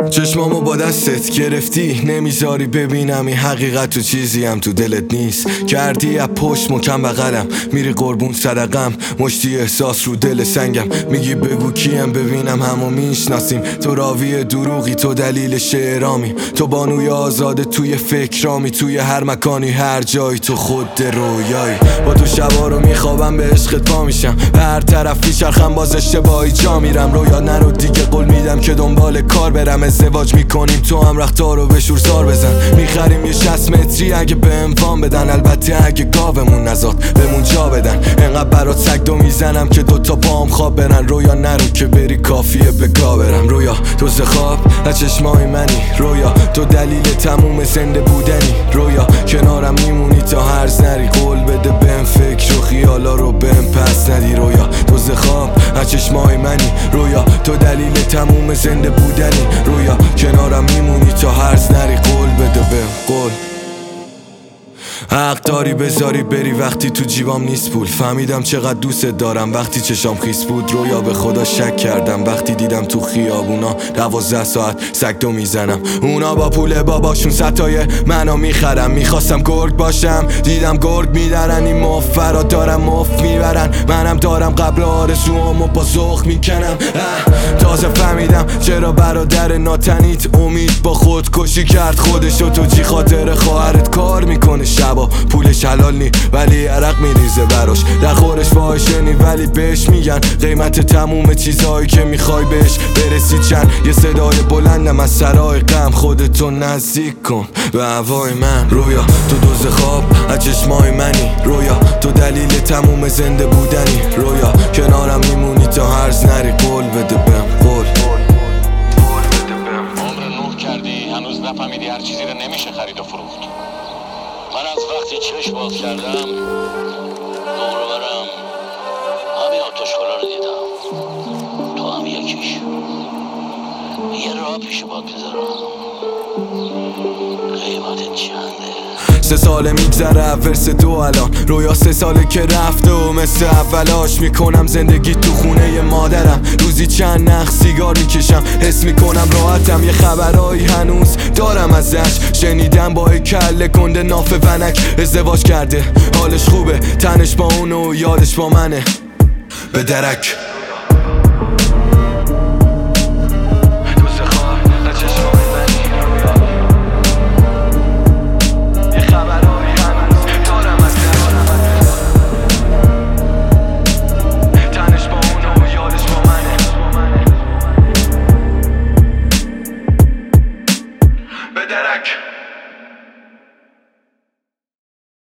چشمامو با دستت گرفتی، نمیذاری ببینم این حقیقت تو چیزی هم تو دلت نیست. کردی از پشت مکم بغلم، میری قربون صدقم، مشتی احساس رو دل سنگم. میگی بگو کیم ببینم همو میشناسیم. تو راوی دروغی، تو دلیل شعرامی، تو بانوی آزاده توی فکرامی. توی هر مکانی هر جایی تو خود رویایی. با تو شبا رو میخوابم به عشقت پا میشم، به هر طرف میچرخم باز اشتباهی جا میرم. رویا نرو دیگه قول میدم که دنبال کار برم. ازدواج میکنیم تو هم رختار رو به شورزار بزن. میخریم یه 60 متری اگه به اموان بدن، البته اگه گاومون نزاد بهمون جا بدن. انقدر برات سگدو میزنم که دوتا پام خواب برن. رویا نرو که بری کافیه به گا برم. رویا تو خواب از چشمای منی، رویا تو دلیل تموم زنده بودنی. رویا کنارم میمونی تا هرز نری، قول بده بهم فکر و خیالا رو بهم پس ندی. رویا تو خواب از چشمای منی، رویا تو دلیل تموم زنده بودنی. رویا کنارم میمونی تا هرز نری، قول بده بهم قول. حق داری بذاری بری وقتی تو جیبام نیست پول. فهمیدم چقدر دوست دارم وقتی چشام خیس بود. رویا به خدا شک کردم وقتی دیدم تو خیابونا 12 ساعت سگدو میزنم. اونا با پول باباشون ستای منو میخرم. میخواستم گرگ باشم دیدم گرگ میدارن. این مفرا دارم مف میبرن، منم دارم قبل آرزوامو با ذوق میکنم. تازه فهمیدم چرا برادر ناتنیت امید با خودکشی کرد خودشو. تو جی خاطر خواهرت کار میکنه شبا، پولش حلال نی ولی عرق میریزه براش. در خورش فاحشه نی ولی بهش میگن قیمت تموم چیزهایی که میخوای بهش برسی چند. یه صدای بلندم از سرای غم، خودتو نزدیک کن به هوای من. رویا تو دوز خواب از چشمای منی، رویا تو دلیل تموم زنده بودنی. رویا کنارم میمونی تا هرز نری، قول بده بهم قول. عمر نور کردی هنوز نفهمیدی هر چیزی رو نمیشه خرید و فروخت. من از وقتی چشم باز کردم دور و برم همین آتش‌خالا رو دیدم، تو هم یکیش. یه راه پیش باد بذارم، قیمت چنده؟ 3 ساله میگذره ورس تو الان. رویا 3 ساله که رفته و مثل اولاش میکنم زندگی تو خونه مادرم. روزی چند نخ سیگار میکشم، حس میکنم راحتم. یه خبرایی هنوز دارم ازش، شنیدم با کله کنده ناف ونک ازدواج کرده. حالش خوبه، تنش با اونو و یادش با منه. به درک Bedərək